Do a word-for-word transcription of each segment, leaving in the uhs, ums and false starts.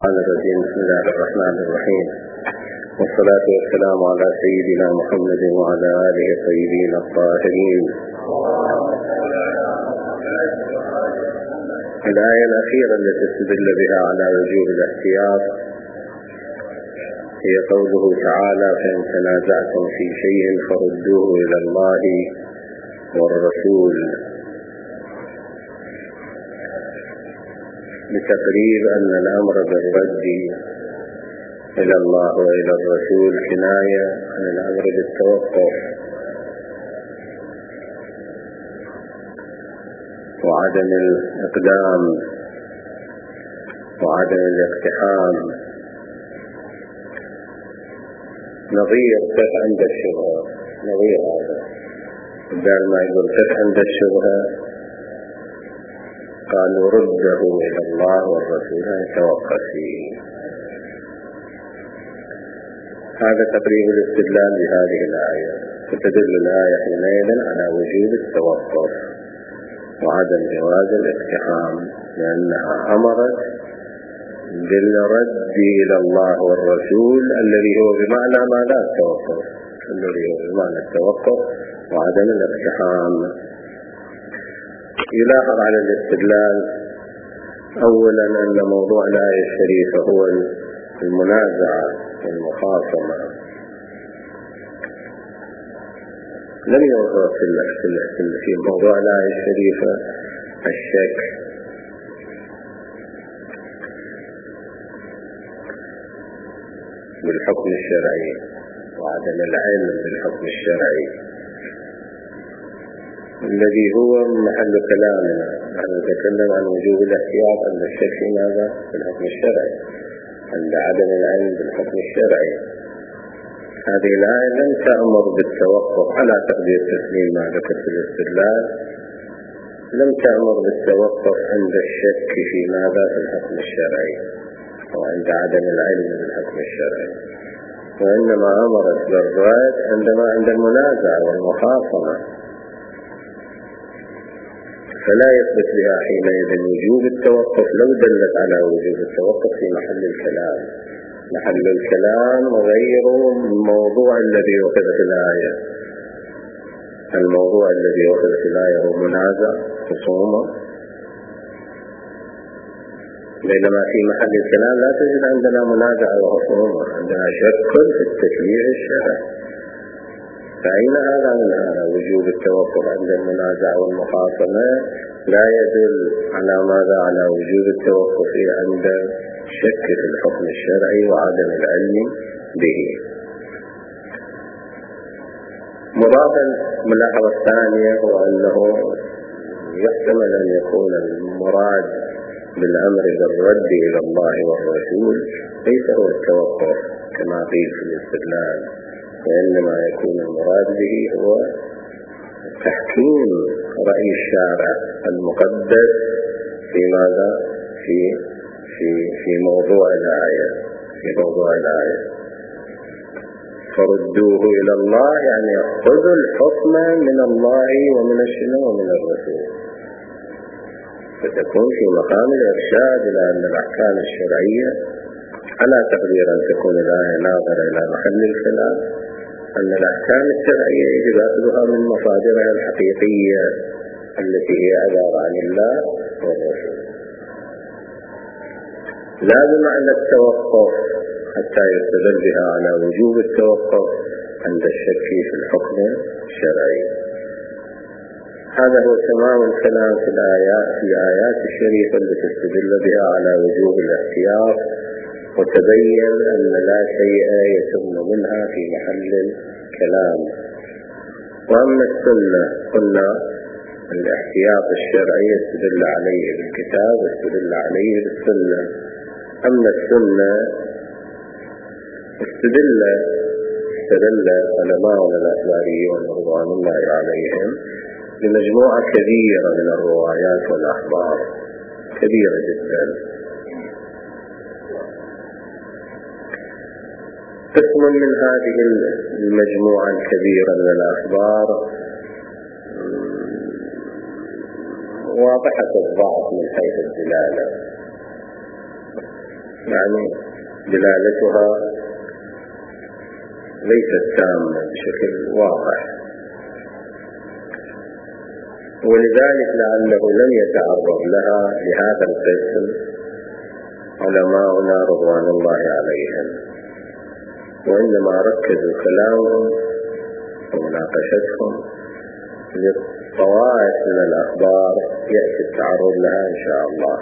الرجيم. بسم الله الرحمن الرحيم، والصلاة والسلام على سيدنا محمد وعلى آله الطيبين الطاهرين. الآية الأخيرة التي استدل بها على وجوب الاحتياط هي قوله تعالى: فإن تنازعتم في شيء فردوه إلى الله والرسول، بتقرير أن الأمر بالرد إلى الله وإلى الرسول كناية عن الأمر بالتوقف وعدم الإقدام وعدم الاقتحام، نظير كف عند الشبهة. نظير هذا بدل ما يقول كف عند الشبهة قالوا رده إلى الله والرسول يتوقف فيه. هذا تقريب الاستدلال بهذه الآية، فتدل الآية حينئذ على وجوب التوقف وعدم جواز الاقتحام، لأنها أمرت بالرد إلى الله والرسول الذي هو بمعنى ما لا التوقف، الذي هو بمعنى التوقف وعدم الاقتحام. يلاحظ على الاستدلال أولا أن موضوع الآية الشريفة هو المنازعة والمخاصمة، لم يوضع في موضوع الآية الشريفة الشك بالحكم الشرعي وعدم العلم بالحكم الشرعي الذي هو محل كلامنا. نحن نتكلم عن وجوب الاحتياط عند الشك في ماذا؟ بالحكم الشرعي، عند عدم العلم بالحكم الشرعي. هذه الآية لم تأمر بالتوقف على تقدير تسليم ما ذكر في الاستدلال، لم تأمر بالتوقف عند الشك في ماذا؟ في الحكم الشرعي وعند عدم العلم بالحكم الشرعي، وإنما أمرت بالرد عندما عند المنازعة والمخاصمة، فلا يثبت بها حينئذ وجوب التوقف لو دلت على وجوب التوقف في محل الكلام. محل الكلام غير الموضوع الذي أخذ في الآية. الموضوع الذي أخذ في الآية هو منازع خصومة، بينما في محل الكلام لا تجد عندنا منازع وخصومة، عندنا شك في التشريع الشرعي. فأين هذا من هذا؟ وجوب التوقف عند المنازع والمخاصمة لا يدل على ماذا؟ على وجوب التوقف عند شك في الحكم الشرعي وعدم العلم به. مضافا الملاحظة الثانية هو أنه يحتمل أن يكون المراد بالأمر بالرد إلى الله والرسول ليس هو التوقف كما قيل في الاستدلال، وإنما يكون المراد به هو تحكيم رأي الشارع المقدس في ماذا؟ في في في موضوع الآية في موضوع الآية فردوه إلى الله، يعني خذوا الحكم من الله ومن الشنو ومن الرسول، فتكون في مقام الإرشاد إلى أن الأحكام الشرعية على تقدير أن تكون الآية ناظرة إلى محل الخلاف، أن الأحكام الشرعية يجب أخذها من مصادرها الحقيقية التي هي عبارة عن الله والرسول، لا بمعنى التوقف حتى يستدل بها على وجوب التوقف عند الشك في الحكم الشرعي. هذا هو تمام الكلام في الآيات في آيات الشريفة التي استدل بها على وجوب الاحتياط، وتبين أن لا شيء يتم منها في محل الكلام. وأما السنة قلنا الاحتياط الشرعي استدل عليه بالكتاب واستدل عليه بالسنة. أما السنة استدل استدل علماؤنا الأخباريون رضوان الله عليهم بمجموعة كبيرة من الروايات والأخبار، كبيرة جدا. قسم من هذه المجموعة الكبيرة من الأخبار واضحة الضعف من حيث الدلالة، يعني دلالتها ليست تامة بشكل واضح، ولذلك لعله لم يتعرض لها لهذا القسم علماؤنا رضوان الله عليهم، وإنما ركزوا كلامهم ومناقشتهم للطوائف من الأخبار يأتي التعرض لها إن شاء الله.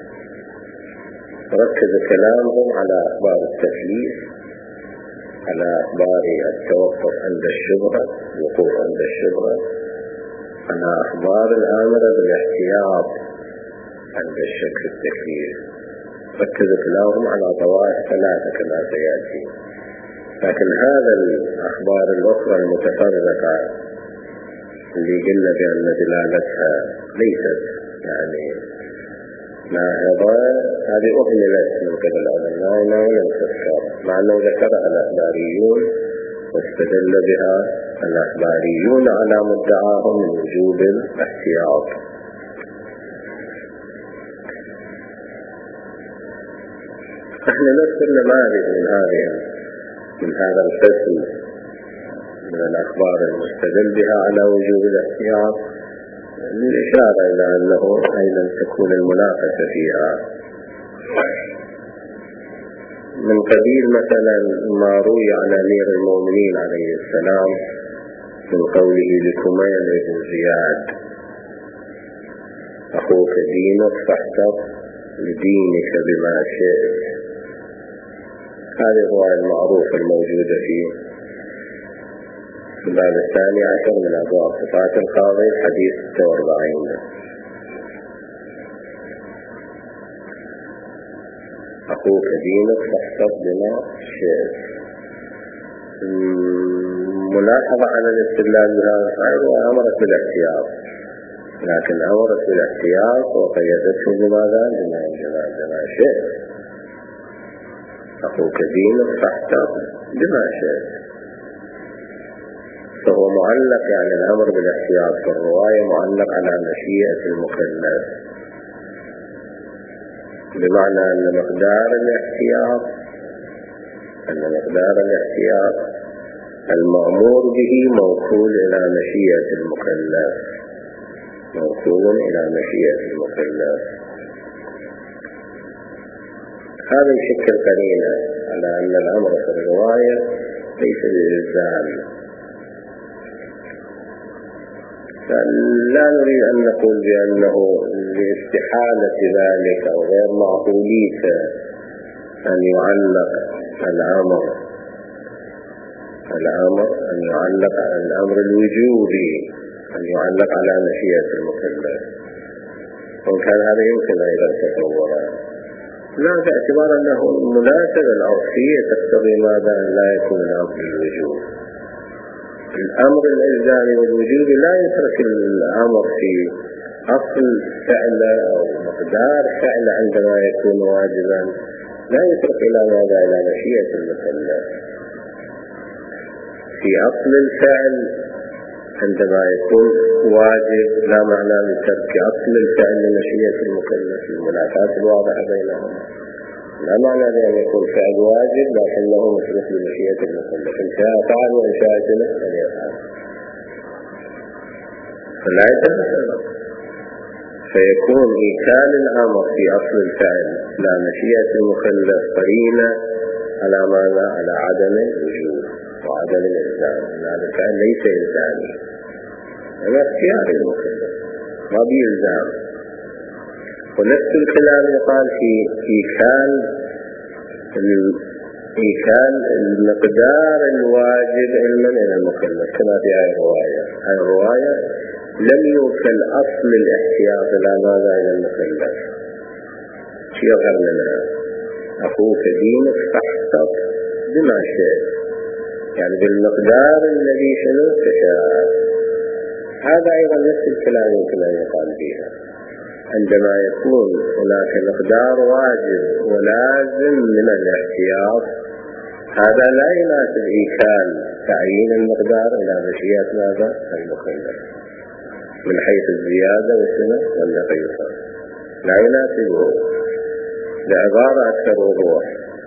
ركزوا كلامهم على أخبار التثليث، على أخبار التوقف عند الشبهة، الوقوف عند الشبهة، على أخبار الآمرة بالاحتياط عند الشك في التكليف. ركزوا كلامهم على طوائف ثلاثة كما سيأتي، لكن هذا الأخبار الأخرى المتفرقة اللي قلنا بأن دلالتها ليست يعني ناهضة، هذه أهملت من قبل العلماء ولم تذكر، مع أنه ذكرها الأخباريون واستدل بها الأخباريون على مدعاهم من وجوب الاحتياط. احنا نذكر نماذج من هذه من هذا القسم من الأخبار المستدل بها على وجوب الاحتياط، للإشارة إلى أنه أيضا تكون المناقشة فيها. من قبيل مثلا ما روي عن أمير المؤمنين عليه السلام من قوله لكميل بن زياد: أخوك دينك فاحتط لدينك بما شئت. هذه الرواية المعروفة الموجودة في الباب الثاني عشر من أبواب صفات القاضي، حديث ستة وأربعين. أخوك دينك فاحتط بما شئت. ملاحظة على الاستدلال بهذا القائل وأمرت بالاحتياط، لكن أمرت بالاحتياط وقيدته بماذا؟ بما شئت. أخوك دينك فاحتط بما شئت، فهو معلق، يعني الأمر بالاحتياط في الرواية معلق على مشيئة المكلف، بمعنى أن مقدار الاحتياط أن مقدار الاحتياط المأمور به موصول إلى مشيئة المكلف، موصول إلى مشيئة المكلف. هذا يشكل قرينة على أن الأمر في الرواية ليس بالإلزام. فلا نريد أن نقول بأنه لاستحالة ذلك أو غير معقولية أن يعلق الأمر الأمر أن يعلق على الأمر الوجوبي، أن يعلق على مشيئة المكلف، وإن كان هذا يمكن أيضا تصورا، لا باعتبار أنه المناسبة العرفية تقتضي ماذا؟ لا يكون الأمر الوجوب. الأمر الإلزامي والوجوبي لا يترك الأمر في أصل فعله أو مقدار فعله عندما يكون واجبا، لا يترك إلى ماذا؟ إلى مشيئة المكلف. في أصل الفعل عندما يكون واجب لا معنى لترك أصل الفعل لمشيئة المكلف، المنافاة الواضحة بينهما. لا معنى لأن يكون فعل واجب لكنه مصرف لمشيئة المكلف، إن شاء فعل وإن شاء ترك فليفعل، فلا يتمثل. فيكون إيكال الأمر في أصل الفعل لا مشيئة المكلف قرينة على ماذا؟ على عدم الوجوب وعدم الإلزام. هذا الفعل ليس إلزامي، هذا اختيار المكلف ما بإلزام. ونفس الكلام يقال في إيكال إيكال المقدار الواجب علما إلى المكلف، كما في هذه الرواية. هذه الرواية لم يوكل أصل الاحتياط إلى ماذا؟ إلى المكلف. شيء يظهر لنا أخوك دينك فاحتط بما شئت، يعني بالمقدار الذي شنو تشاء. هذا أيضا نفس الكلام يمكن أن يقال فيها عندما يكون هناك مقدار واجب ولازم من الاحتياط، هذا لا يناسب إيكال تعيين المقدار إلى مشيئة ماذا؟ المكلف من حيث الزيادة والسنة والنقيصة، لا يناسبه. بعبارة أكثر وضوح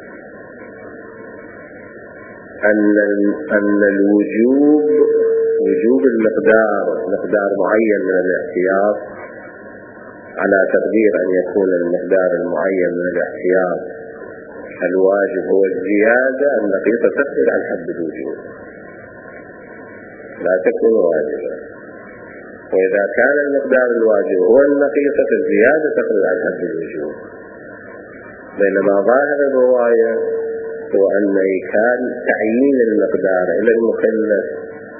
أن أن الوجوب وجوب المقدار مقدار معين من الاحتياط على تقدير أن يكون المقدار المعين من الاحتياط الواجب هو الزيادة النقيصة تقدر عن حد الوجوب لا تكون واجبا، وإذا كان المقدار الواجب هو النقيصة فالزيادة تقدر عن حد الوجوب. بينما ظاهر الرواية هو أن كان تعيين المقدار إلى المكلف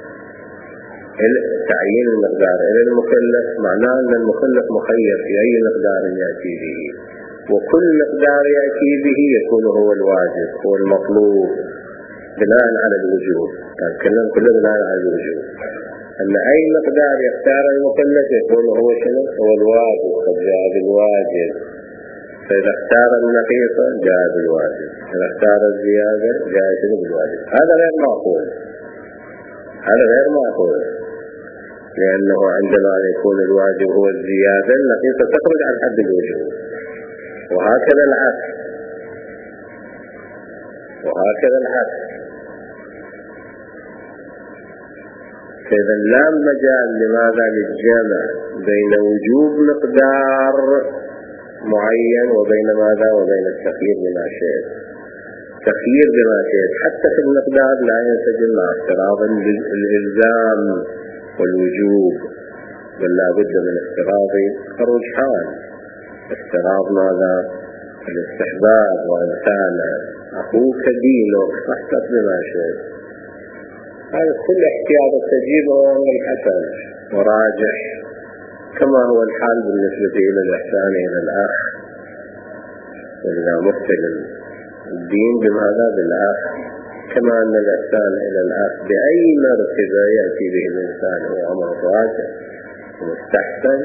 تعيين المقدار إلى المكلف معناه أن المكلف مخير في أي مقدار يأتي به، وكل مقدار يأتي به يكون هو الواجب هو المطلوب بناء على الوجوب. كلام كله بناء على الوجوب، أن أي مقدار يختار المكلف يكون هو شنو؟ هو الواجب، قد جاء بالواجب. فإذا اختار النقيصة جاء بالواجب، إذا اختار الزيادة جاء شنو؟ بالواجب. هذا غير معقول، هذا غير معقول، لأنه عندما يكون الواجب هو الزيادة النقيصة تخرج عن حد الوجوب، وهكذا العكس وهكذا العكس. فإذا لا مجال لماذا للجمع بين وجوب مقدار معين وبين ماذا وبين التخيير بما شئت. تخيير بما شئت حتى في المقدار لا ينسجم مع افتراض الإلزام والوجوب، بل لا بد من افتراض الرجحان، افتراض ماذا؟ الاستحباب، وإن كان أخوك دينك فاحتط بما شئت. هذا كل احتياط التجيب هو أمر الحسن وراجح، كما هو الحال بالنسبة إلى الإحسان إلى الأخ. وإذا مختلف الدين بماذا؟ بالأخ، كما أن الإحسان إلى الأخ بأي مرتبة يأتي به الإنسان هو أمر راجح ومستحسن،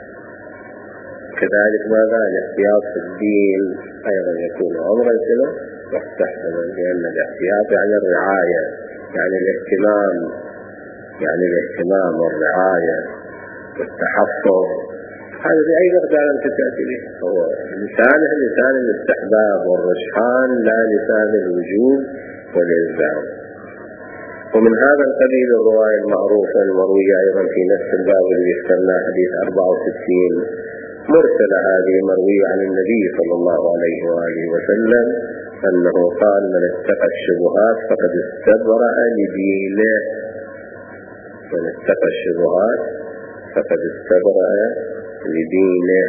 كذلك ماذا؟ الاحتياط في الدين أيضا يكون أمرا كله مستحسنا، لأن الاحتياط يعني الرعاية، يعني الاهتمام، يعني الاهتمام والرعاية والتحفظ. هذا بأي مقدار أنت تأتي به، هو لسانه لسان الاستحباب والرجحان لا لسان الوجوب والإلزام. ومن هذا القبيل الرواية المعروفة المروية أيضا في نفس الباب الذي اخترناه حديث أربعة وستين مرسلة، هذه مروية عن النبي صلى الله عليه وآله وسلم أنه قال: من اتقى الشبهات فقد استبرأ لدينه. من اتقى الشبهات فقد استبرأ لدينه،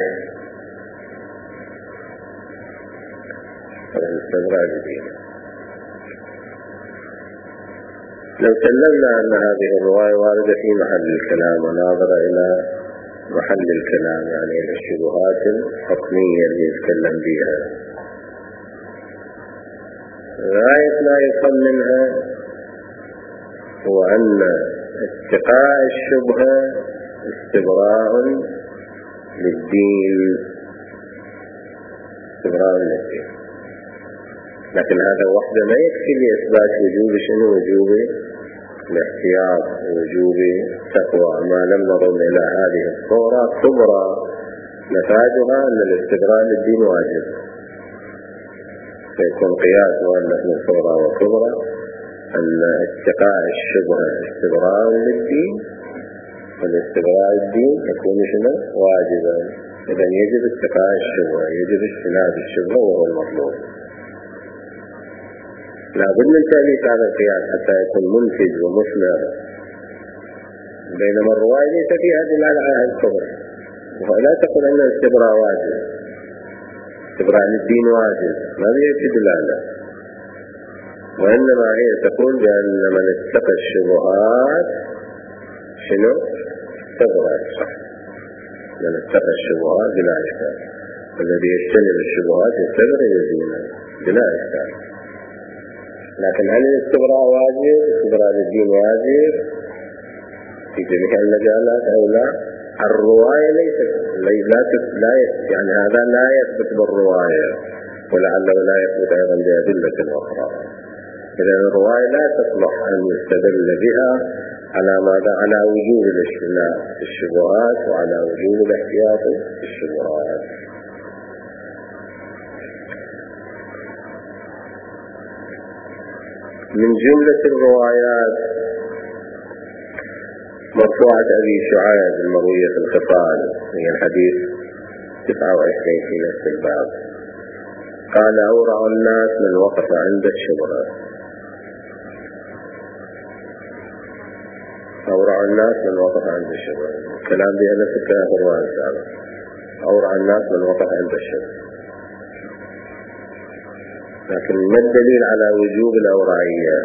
فقد استبرأ لدينه. لو سلمنا أن هذه الرواية واردة في محل الكلام وناظرة إلى محل الكلام، يعني إلى الشبهات الحكمية اللي يتكلم بها، غاية ما يفهم منها هو أن اتقاء الشبهة استبراء للدين، استبراء للدين. لكن هذا وحده لا يكفي لإثبات وجوب شنو؟ وجوب الاحتياط ووجوب التقوى. ما لم نظن إلى هذه الصورة كبرى نتاجها أن الاستبراء للدين واجب، فيكون قياس أنه من صورة وكبرى أن اتقاء الشبهة استبراء للدين، والاستبراء الدين يكون شنو؟ واجبا. إذن يجب اتقاء الشبهة، يجب اجتناب الشبهة وهو المطلوب. لا بد من تأليف هذا القياس حتى يكون منتج ومثمر، بينما الرواية ليس فيها دلالة على الكبر، ولا تقول أن الاستبراء واجب، استبراء للدين واجب، ما هي دلالة، وإنما هي تقول بأن من اتقى الشبهات شنو؟ استبرأ. صح، من اتقى الشبهات بلا إشكال، الذي يجتنب الشبهات يستبرأ لدينه بلا إشكال. لكن هل الاستبراء واجب؟ الاستبراء للدين واجب في جميع المجالات أو لا؟ الرواية ليست لا لا يعني هذا لا يثبت بالرواية، ولعله لا يثبت أيضا بأدلة أخرى. إذا الرواية لا تصلح أن يستدل بها على ماذا؟ على وجوب الاجتناب في الشبهات وعلى وجوب الاحتياط في الشبهات. من جملة الروايات مرفوعة أبي شعيب المروية في الخصال، هي الحديث تسعة وعشرين في نفس الباب، قال أورع الناس من وقف عند الشبرة. أورع الناس من وقف عند الشبرة، الكلام بهذا في الكلام الرواية السابق. أورع الناس من وقف عند الشبرة، لكن ما الدليل على وجوب الأورعية؟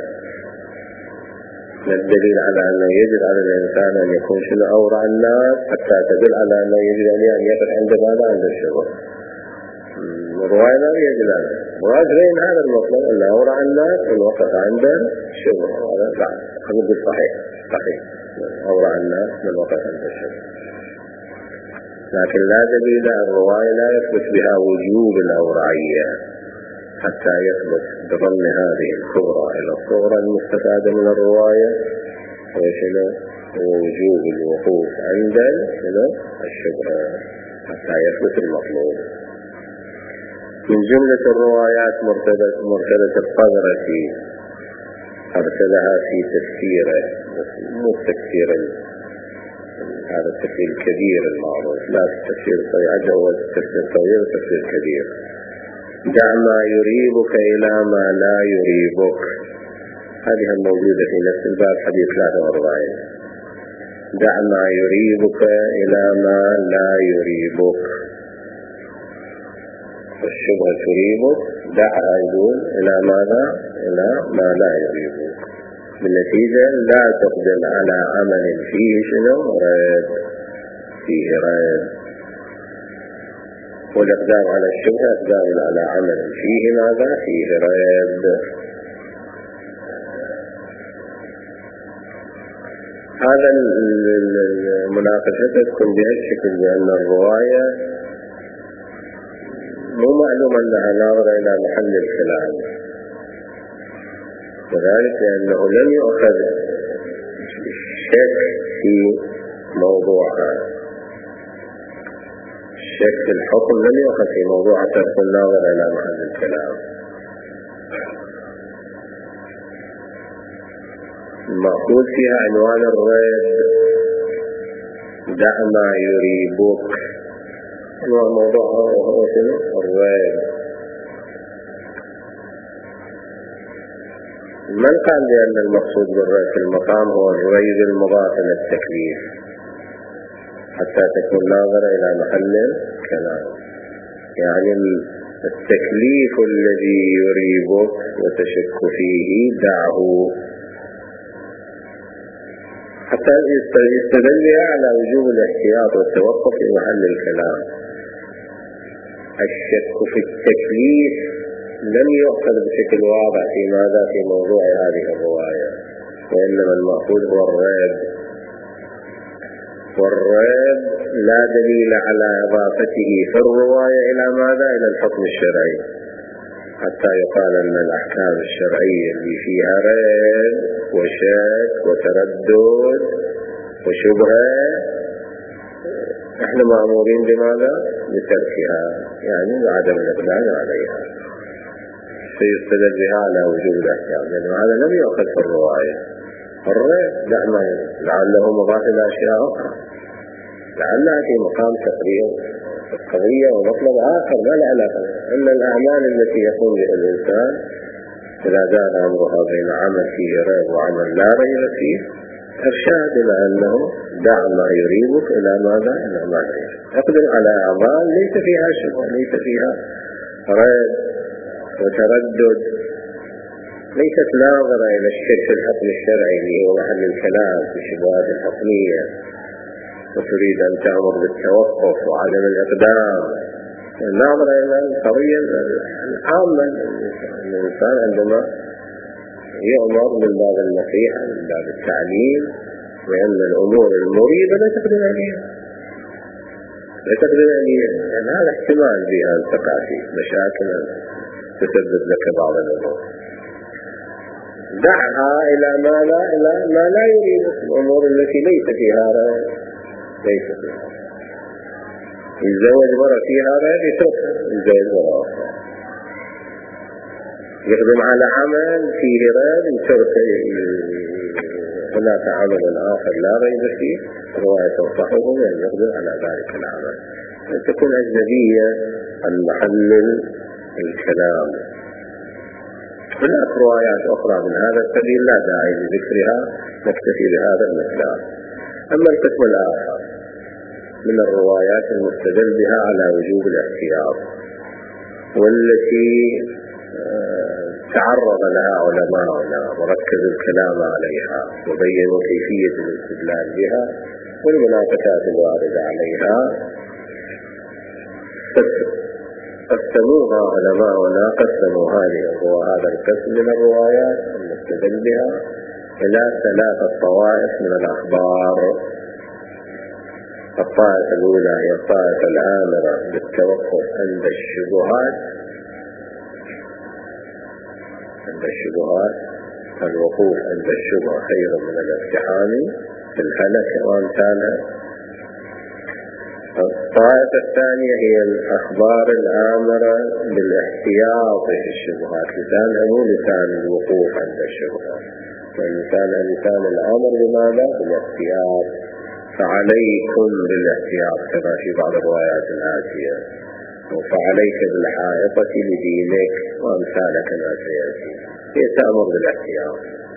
ما الدليل على أنه يجب على الإنسان أن يكون شنو أورع الناس حتى تدل على أنه يجب أن يقف عند ماذا؟ عند الشبر. الرواية لا يجب عنها، مراد غير هذا المطلب أن أورع الناس من وقف عند الشبر. هذا لا، هذا بالصحيح صحيح، أورع الناس من وقف عند الشبر، لكن لا دليل، الرواية لا يثبت بها وجوب الأورعية حتى يثبت بضم هذه الصغرى إلى الصغرى المستفادة من الرواية وشنو وجوب الوقوف عند الشبهة حتى يثبت المطلوب. من جملة الروايات مرتبة القذرة أرسلها في تفسيره، مو التفسير هذا التفسير الكبير المعروف، لا التفسير الصغير، هو التفسير الصغير والتفسير الكبير. دع ما يريبك إلى ما لا يريبك، هذه الموجودة في نفس الباب حديث ثلاثة وأربعين. دع ما يريبك إلى ما لا يريبك، الشبهة تريبك، دعها يقول إلى ماذا؟ إلى ما لا يريبك، بالنتيجة لا تقدم على عمل فيه شنو رد، فيه رد، والإقدام على الشبهة إقدام على عمل فيه ماذا؟ فيه رد. هذا المناقشة تكون بهالشكل، بأن الرواية مو معلوم أنها ناظرة إلى محل الكلام، وذلك لأنه لم يؤخذ شك في موضوعها، الشك في الحكم لم يؤخذ في موضوعها تكون ناظرة إلى محل الكلام. المأخوذ فيها عنوان الرد، دع ما يريبك، عنوان موضوعها وهو شنو؟ الرد. من قال بأن المقصود بالرد في المقام هو الريب المضاف إلى التكليف حتى تكون ناظرة إلى محل الكلام؟ يعني التكليف الذي يريبك وتشك فيه دعه حتى يستدل على وجوب الاحتياط والتوقف في محل الكلام. الشك في التكليف لم يؤخذ بشكل واضح في ماذا؟ في موضوع هذه الرواية، وإنما المأخوذ هو الريب، والريب لا دليل على إضافته في الرواية إلى ماذا؟ إلى الحكم الشرعي، حتى يقال أن الأحكام الشرعية اللي فيها ريب وشك وتردد وشبهة احنا مأمورين بماذا؟ بتركها، يعني بعدم الإقدام عليها، سيستدل بها على وجوب الأحكام، لأنه هذا لم يؤخذ في الرواية. الريب دعما لعله مضاف إلى أشياء أخرى، لعلها في مقام تقرير القضية ومطلب آخر ما له علاقة. أن الأعمال التي يقوم بها الإنسان إذا دار أمرها بين عمل فيه ريب وعمل لا ريب فيه، إرشاد إلى أنه دع ما يريبك إلى ماذا؟ إلى ما لا يريبك، أقدم على أعمال ليس فيها شبه، ليس فيها ريب وتردد، ليست ناظرة إلى الشك في الحكم الشرعي اللي هو محل الكلام في الشبهات الحكمية، وتريد أن تأمر بالتوقف وعدم الإقدام، ناظرة إلى القضية العامة. الإنسان عندما يؤمر من باب النصيحة من باب التعليم وأن الأمور المريبة لا تقدم عليها، لا تقدم عليها، يعني هذا احتمال بها أن تقع في مشاكل تسبب لك بعض الأمور. دعها إلى ما لا إلى ما لا يريد، الأمور التي ليس فيها رأي، ليس فيها يتزوج مرة فيها رأي يتركها، يتزوج مرة أخرى. يخدم على عمل فيه ريب يترك هناك عمل آخر لا ريب فيه رواية تنصحه أن يخدم على ذلك العمل، تكون أجنبية عن محل الكلام. هناك روايات أخرى من هذا السبيل لا داعي لذكرها، نكتفي بهذا المقدار. أما القسم الآخر من الروايات المستدل بها على وجوب الاحتياط والتي تعرض لها علماؤنا وركزوا الكلام عليها وبينوا كيفية الاستدلال بها والمناقشات الواردة عليها، قسموها علماؤنا قسموا هذه هذا القسم من الروايات المستدل بها إلى ثلاثة طوائف من الأخبار. الطائفة الأولى هي الطائفة الآمرة بالتوقف عند الشبهات عند الشبهات الوقوف عند الشبهة خير من الاقتحام في الهلك وأمثالها. الطائفة الثانية هي الأخبار الآمرة بالاحتياط في الشبهات، لسانها مو لسان الوقوف عند الشبهات، ولسانها لسان الأمر بماذا؟ بالاحتياط. فعليكم بالاحتياط كما في بعض الروايات الآتية، وفعليك بالحائطة لدينك وأمثالك كما سيأتي، هي تأمر بالاحتياط.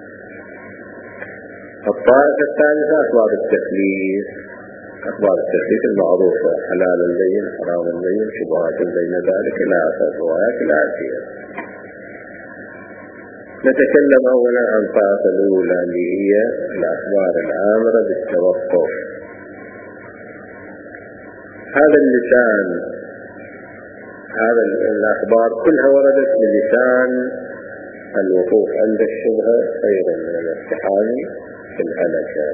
الطائفة الثالثة أخبار التكليف، أخبار التكليف المعروفة، حلال البين حرام البين شبهات بين ذلك إلى آخر الروايات الآتية. نتكلم أولا عن الطائفة الأولى اللي هي الأخبار الآمرة بالتوقف. هذا اللسان، هذا الأخبار كلها وردت بلسان الوقوف عند الشبهة خير من الاقتحام في الهلكة.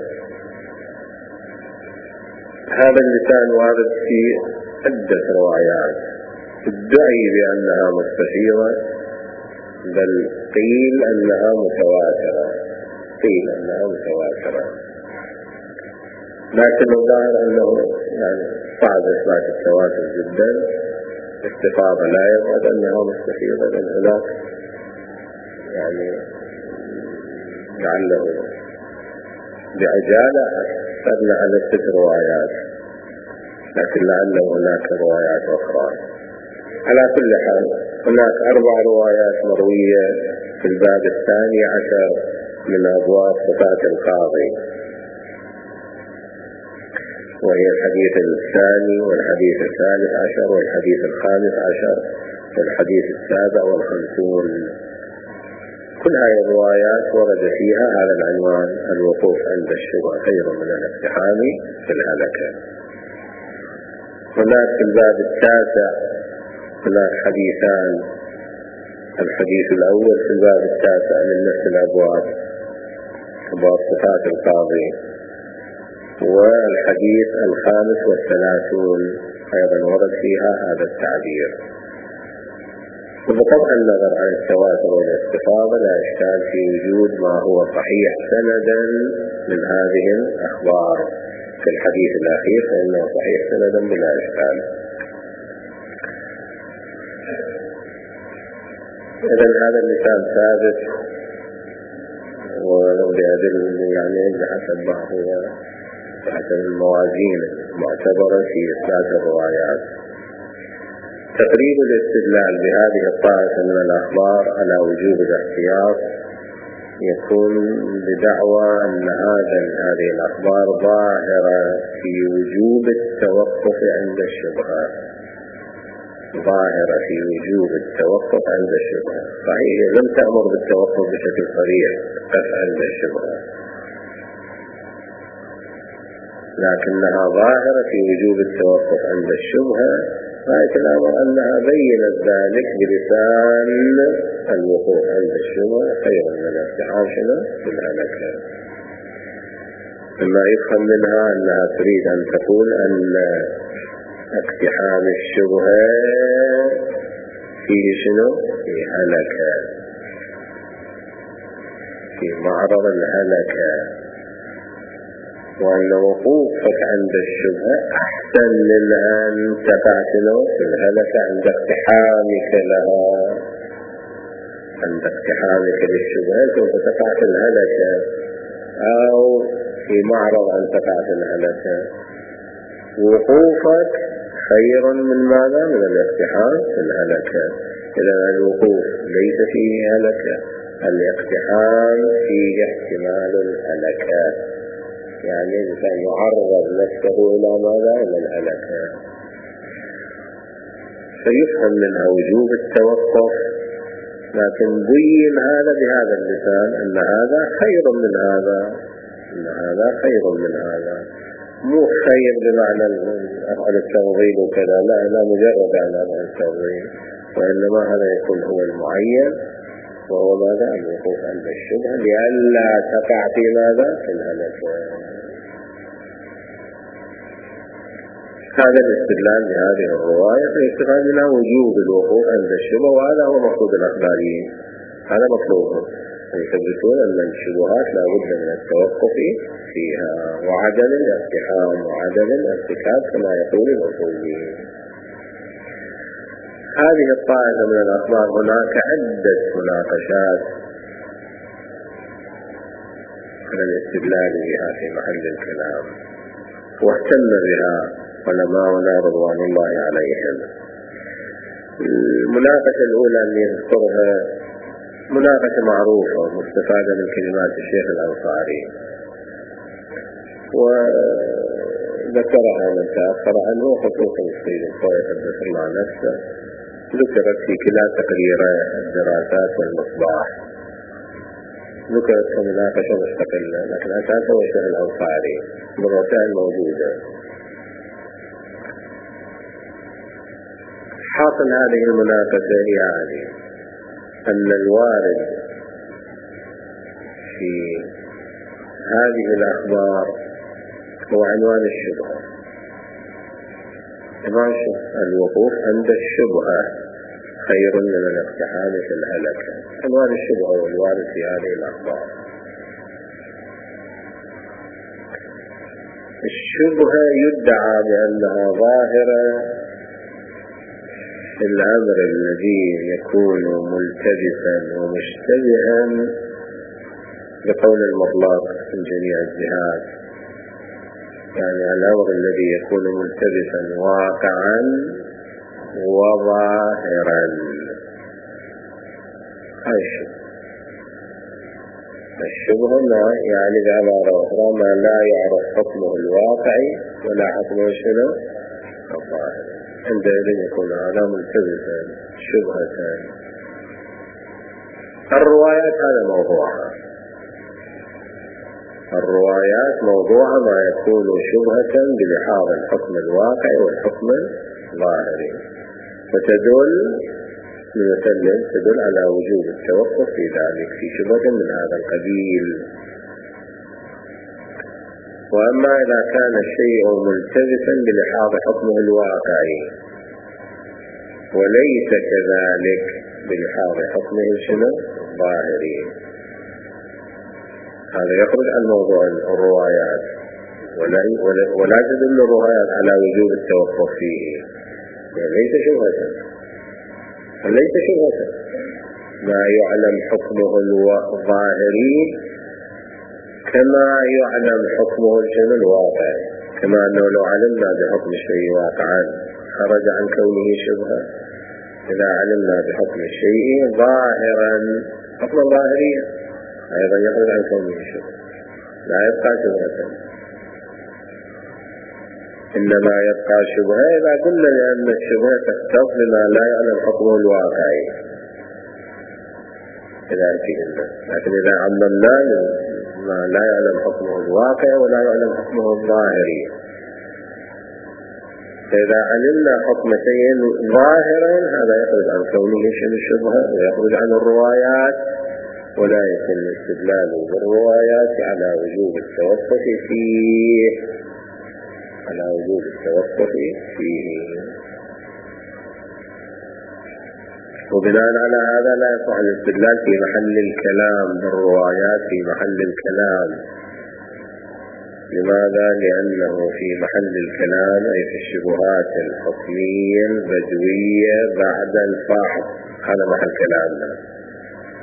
هذا اللسان وارد في عدة روايات تدعي بأنها مستفيضة، بل قيل أنها متواترة قيل أنها متواترة لكن الظاهر أنه يعني صعب إثبات التواتر جدا. استفاضة لا يبعد أنها مستفيضة، بل هناك يعني لعله بعجالة أكثرنا على ست روايات، لكن لعله هناك روايات أخرى. على كل حال هناك أربع روايات مروية في الباب الثاني عشر من أبواب صفات القاضي، وهي الحديث الثاني والحديث الثالث عشر والحديث الخامس عشر والحديث السابع والخمسون. كل هذه الروايات ورد فيها هذا العنوان: الوقوف عند الشبهة خير من الاقتحام في الهلكة. هناك في الباب التاسع هناك حديثان، الحديث الأول في الباب التاسع من نفس الأبواب أبواب صفات القاضي، والحديث الخامس والثلاثون أيضا ورد فيها هذا التعبير. وبطبع النظر عن التواتر والاستفاضة لا إشكال في وجود ما هو صحيح سندا من هذه الأخبار. في الحديث الأخير فإنه صحيح سندا بلا إشكال. إذن هذا اللسان ثابت وبأدل يعني بحسب ما هو بحسب الموازين المعتبرة في إثبات الروايات. تقريب الاستدلال بهذه الطائفة من الأخبار على وجوب الاحتياط يكون بدعوى أن هذا هذه الأخبار ظاهرة في وجوب التوقف عند الشبهة، ظاهرة في وجوب التوقف عند الشبهة. صحيح لم تأمر بالتوقف بشكل صريح عند الشبهة، لكنها ظاهرة في وجوب التوقف عند الشبهة، رأيت الأمر أنها بيّنت ذلك بلسان الوقوف عند الشبهة خير من الاقتحام في الهلكة. مما يفهم منها أنها تريد أن تقول أن اقتحام الشبهة فيه شنو؟ في هلكة، في معرض الهلكة، وأن وقوفك عند الشبهة أحسن من أن تقع في الهلكة عند اقتحامك لها. عند اقتحامك للشبهة سوف تقع في الهلكة، أو في معرض أن تقع في الهلكة. وقوفك خير من ماذا؟ من الاقتحام في الهلكة. إذا الوقوف ليس فيه هلكة، الاقتحام فيه احتمال الهلكة، يعني الإنسان يعرض نفسه إلى ماذا؟ إلى الهلكة. فيفهم منها وجوب التوقف، لكن بين هذا بهذا اللسان أن هذا خير من هذا، أن هذا خير من هذا، مو خير بمعنى أفعل التفضيل وكذا، لا لا مجرد على أفعل التفضيل، وإنما هذا يكون هو المعين، وهو ماذا؟ الوقوف عند الشبهة لئلا تقع في ماذا؟ في الهلكة. هذا الاستدلال بهذه الرواية فيستفاد منها وجوب الوقوف عند الشبهة، وهذا هو مقصود الأخباريين، هذا مطلوبهم، يثبتون أن الشبهات لا بد من التوقف فيها وعدم الاقتحام وعدم الارتكاب كما يقول الأصوليين. هذه الطائفة من الأخبار هناك عدة مناقشات على الاستدلال بها في محل الكلام، واهتم بها علماؤنا رضوان الله عليهم. المناقشة الأولى اللي يذكرها مناقشة معروفة مستفادة من كلمات الشيخ الأنصاري، وذكرها من تأخر عنه خصوصا السيد الطويل حدث الله نفسه، ذكرت في كلا تقريري الدراسات والمصباح، ذكرت كمناقشة مستقلة، لكن أساسا هو الشيخ الأنصاري بالرسائل موجودة. حاصل هذه المناقشة يعني أن الوارد في هذه الأخبار هو عنوان الشبهة، الوقوف عند الشبهة خير من الاقتحام في الهلكة، عنوان الشبهة والوارد في هذه الأخبار. الشبهة يدعى بأنها ظاهرة الأمر الذي يكون ملتبسا ومشتبها بقول المطلق من جميع الجهات، يعني الأمر الذي يكون ملتبسا واقعا وظاهرا. الشبهة يعني بعبارة أخرى ما لا يعرف حكمه الواقعي ولا حكمه شنو الظاهر، عندئذ يكون هذا ملتبسا شبهة. الروايات هذا موضوعها، الروايات موضوعها ما يكون شبهة بلحاظ الحكم الواقعي والحكم الظاهري، فتدل لمثلا تدل على وجوب التوقف في ذلك في شبهة من هذا القبيل. وأما إذا كان الشيء ملتبسا بلحاظ حكمه الواقعي وليس كذلك بلحاظ حكمه شنو الظاهري، هذا يخرج عن موضوع الروايات، ولا, ولا, ولا تدل الروايات على وجوب التوقف فيه، يعني ليس شبهة، ليس شبهة ما يعلم حكمه الظاهري كما يعلم حكمه الشيء الواقع، كما أنه لو علمنا بحكم الشيء واقعا خرج عن كونه شبهة، إذا علمنا بحكم الشيء ظاهرا حكم ظاهريا أيضا يخرج عن كونه شبهة، لا يبقى شبهة، إنما يبقى شبهة إذا قلنا لأن الشبهة تختص بما لا يعلم حكمه الواقعي، لكن إذا عممنا ما لا يعلم حكمه الواقع ولا يعلم حكمه الظاهري، فإذا علمنا حكم شيء ظاهرا هذا يخرج عن كونه شيء الشبهة ويخرج عن الروايات، ولا يتم الاستدلال بالروايات على وجوب التوقف فيه، على وجوب التوقف فيه. وبناء على هذا لا يصح الاستدلال في محل الكلام بالروايات في محل الكلام. لماذا؟ لأنه في محل الكلام أي في الشبهات الحكمية البدوية بعد الفحص، هذا محل كلامنا.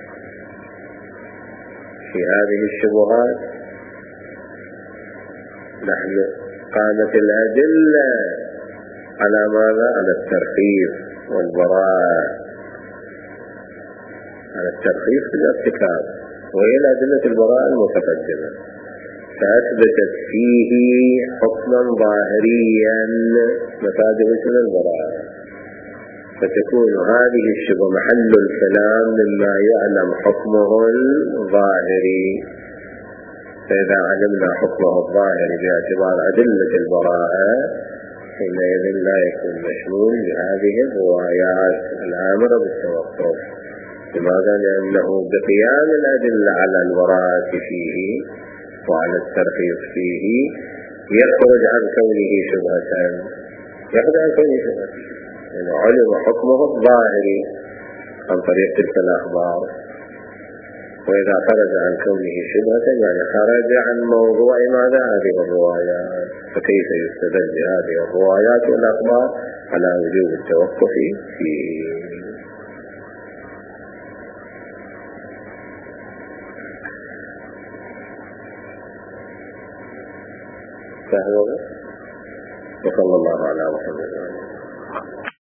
في هذه الشبهات. نحن قامت الأدلة على ماذا؟ على الترخيص والبراءة، على الترخيص في الارتكاب، وهي أدلة البراءة المتقدمة، فأثبتت فيه حكما ظاهريا مفاده مثل البراءة، فتكون هذه الشبهة محل الكلام مما يعلم حكمه الظاهري. فإذا علمنا حكمه الظاهري باعتبار أدلة البراءة حينئذ لا يكون مشمول بهذه الروايات الآمرة بالتوقف. لماذا؟ لأنه بقيام الأدلة على البراءة فيه وعلى الترخيص فيه يخرج عن كونه شبهة، يخرج عن كونه شبهة، يعني علم حكمه الظاهري عن طريق تلك الأخبار. وإذا خرج عن كونه شبهة يعني خرج عن موضوع ماذا؟ هذه الروايات. فكيف يستدل بهذه الروايات والأخبار على وجوب التوقف فيه؟ فهو وصلى الله على محمد وعلى